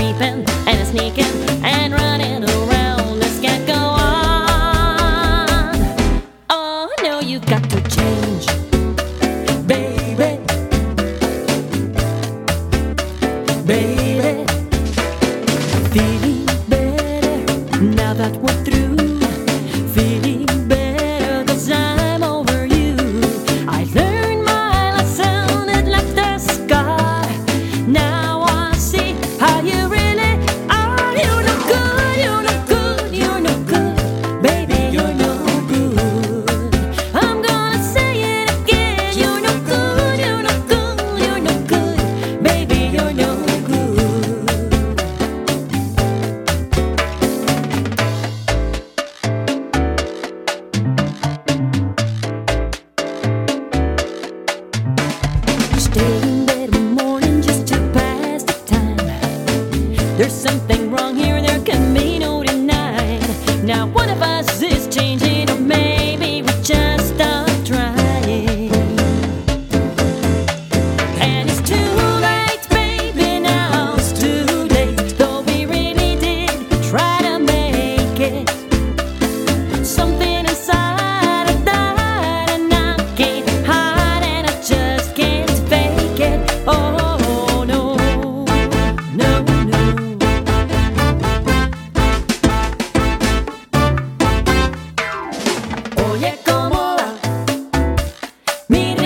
creeping and sneaking and running around. This can't go on. Oh no, you got to change, baby, baby. Feeling better now that we're through. Feeling better 'cause I'm over you. I learned my lesson, it left the scar. Now I see how you really are. You're no good, you're no good, you're no good. Baby, you're no good. I'm gonna say it again. You're no good, you're no good, you're no good. Baby, you're no good. Stay in bed in the morning just to pass the time. There's something wrong here, there can be no denying. Now one of us is changing, or maybe we just stop trying. And it's too late, baby, now it's too late. Though we really did try to make it. Something inside of died and I can't hide and I just can't fake it. Oh no, no, no. Oye, cómo va mi